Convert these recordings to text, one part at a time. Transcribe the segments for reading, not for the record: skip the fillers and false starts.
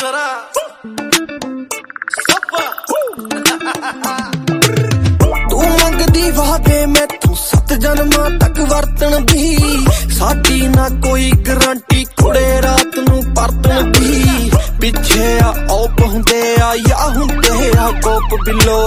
ਜ਼ਰਾ ਤੂੰ ਮੰਗਦੀ ਵਾਦੇ ਮੈਥੋਂ 7 ਜਨਮਾਂ ਤੱਕ ਵਰਤਣ ਦੀ, ਸਾਡੀ ਨਾ ਕੋਈ ਗਰੰਟੀ ਕੁੜੇ ਰਾਤ ਨੂੰ ਪਰਤਣ ਦੀ। ਪਿੱਛੇ ਆ ਔਪ ਹੁੰਦੇ ਆ ਜਾਂ ਹੁੰਦੇ ਆ ਕੋਪ ਬਿੱਲੋ,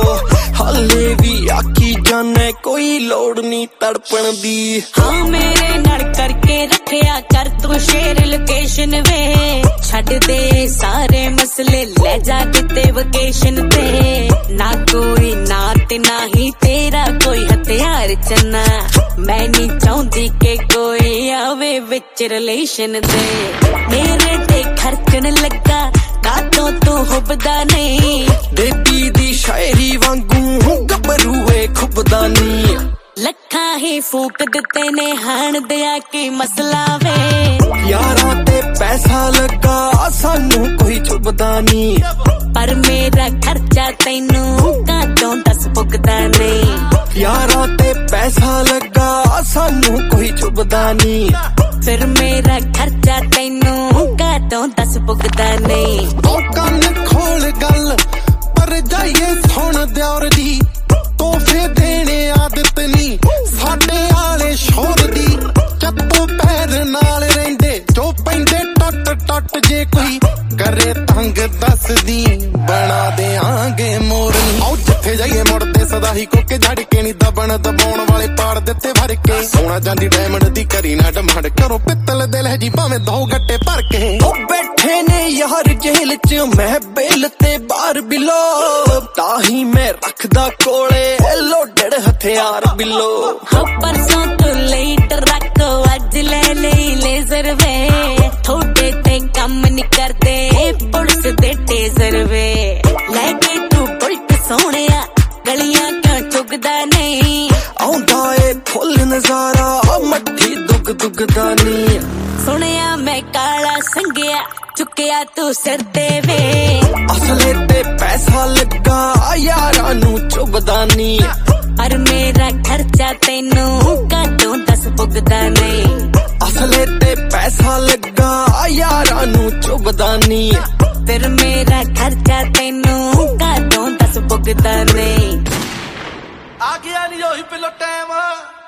ਹਾਲੇ ਵੀ ਆਖੀ ਜਾਨੇ ਕੋਈ ਲੋੜ ਨਹੀਂ ਤੜਪਣ ਦੀ। ਹਾਂ ਮੇਰੇ ਨਾਲ ਕਰਕੇ ਰੱਖਿਆ ਕਰ ਤੂੰ ਸ਼ੇਰ ਲੋਕੇਸ਼ਨ ਵੇ, ਛੱਡ ਦੇ ਸਾਰੇ ਮਸਲੇ ਲੈ ਜਾ ਕਿਤੇ ਵਕੇਸ਼ਨ ਤੇ। ਨਾ ਕੋਈ ਨਾ ਤੇ ਨਾ ਹੀ ਤੇਰਾ ਕੋਈ ਹਥਿਆਰ ਚੰਨਾ, ਮੈਂ ਨਹੀਂ ਚਾਹੁੰਦੀ ਕਿ ਕੋਈ ਆਵੇ ਵਿੱਚ ਰਿਲੇਸ਼ਨ ਤੇ। ਮੇਰੇ ਤੇ ਖਰਚਣ ਲੱਗਾ ਕਾਤੋਂ ਤੂੰ ਹੁਬਦਾ ਨਹੀਂ, ਬੇਬੀ ਦੀ ਸ਼ਾਇਰੀ ਵਾਂਗੂ ਗੱਭਰੂਏ ਖੁੱਬਦਾ ਨੀ। ਲੱਖਾਂ ਹੀ ਫੂਕ ਦਿੱਤੇ ਨੇ ਹਾਣ ਦਿਆ ਕੀ ਮਸਲਾ ਵੇ, ਯਾਰਾਂ ਤੇ ਪੈਸਾ ਲੱਗਾ ਸਾਨੂੰ ਕੋਈ ਚੁੱਭਦਾ ਨੀ, ਪਰ ਮੇਰਾ ਖਰਚਾ ਤੈਨੂੰ ਕਾਤੋਂ ਦੱਸ ਪੁੱਗਦਾ ਨਹੀਂ। ਯਾਰਾਂ ਤੇ ਪੈਸਾ ਲੱਗਾ ਸਾਨੂੰ ਕੋਈ ਚੁੱਭਦਾ ਨੀ, ਫਿਰ ਮੇਰਾ ਖਰਚਾ ਤੈਨੂੰ ਕਾਤੋਂ ਦੱਸ ਪੁੱਗਦਾ ਨਹੀਂ। ਉਹ ਕੰਨ ਖੋਲ ਗੱਲ ਪਰ ਜਾਈਏ ਸੁਣ ਦਿਓਰ ਦੀ, ਤੋਹਫੇ ਦੇਣੇ ਆਦਤ ਨੀ ਸਾਡੇ ਆਲੇ ਸ਼ੋਰ ਦੀ। ਚੱਤੋਂ ਪੈਰ ਨਾਲ ਰਹਿੰਦੇ ਜੋ ਪੈਂਦੇ ਟੁੱਟ ਟੁੱਟ, ਜੇ ਕੋਈ ਕਰੇ ਤੰਗ ਦੱਸਦੀ ਬਣਾ ਦਿਆਂਗੇ ਮੋਰਨੀ। ਆਓ ਜਿੱਥੇ ਜਾਈਏ ਮੁੜਦੇ ਸਦਾ ਹੀ ਕੋਕੇ ਝੜ ਕੇ ਨੀ ਦਬਣ ਦਬਾਉਣ ਵਾਲੇ ਪਾੜ ਦਿੱਤੇ ਭਰ ਕੇ। ਸੋਨਾ ਜਾਂਦੀ ਡਾਇਮੰਡ ਦੀ ਕਰੀ ਨਾ ਡਮਾਂਡ, ਕਰੋ ਪਿੱਤਲ ਦੇ ਲੈ ਜੀ ਭਾਵੇਂ 2 ਗੱਟੇ ਭਰ ਕੇ। ਉਹ ਬੈਠੇ ਨੇ ਯਾਰ ਜੇਲ੍ਹ ਚ ਮੈਂ ਬੇਲ ਤੇ ਬਾਹਰ ਬਿੱਲੋ, ਤਾਂ ਹੀ ਮੈਂ ਰੱਖਦਾ ਕੋਲੇ ਲੋਡਡ ਹਥਿਆਰ ਬਿੱਲੋ। ਪਰਸੋਂ ਤੋਂ ਲਈ ਟਰੱਕ ਅੱਜ ਲੈ ਲਈ ਲੇਜ਼ਰ ਵੇ, ਥੋੜੇ ਤੇ ਕੰਮ ਨੀ ਕਰਦੇ ਪੁਲਿਸ ਦੇ ਟੇਜ਼ਰ ਵੇ। ਲੈ ਕੇ ਤੂੰ ਬੁਲਟ ਸੋਹਣਿਆ ਗਲੀਆਂ ਕਿਉਂ ਚੁਗਦਾ ਨਹੀਂ, ਆਉਂਦਾ ਏ ਫੁੱਲ ਨਜ਼ਾਰਾ ਮੱਠੀ ਦੁੱਗ ਦੁੱਗਦਾ ਨੀ। ਸੁਣਿਆ ਮੈਂ ਕਾਲਾ ਸੰਗਿਆ ਚੁੱਕਿਆ ਤੂੰ ਸਿਰ ਤੇ ਵੇ, ਅਸਲੇ ਤੇ ਪੈਸਾ ਲੱਗਾ ਯਾਰਾਂ ਨੂੰ ਚੁੱਭਦਾ ਨੀ, ਪਰ ਮੇਰਾ ਖਰਚਾ ਤੈਨੂੰ ਕਾਤੋਂ ਦੱਸ ਪੁੱਗਦਾ ਨਹੀਂ। ਅਸਲੇ ਤੇ ਪੈਸਾ ਲੱਗਾ ਯਾਰਾਂ ਨੂੰ ਚੁੱਭਦਾ ਨੀ, ਫਿਰ ਮੇਰਾ ਖਰਚਾ ਤੈਨੂੰ ਕਾਤੋਂ ਦੱਸ ਪੁੱਗਦਾ ਨਹੀਂ। ਆ ਗਿਆ ਨਹੀਂ ਉਹੀ ਪਿੱਲੋ ਟਾਈਮ।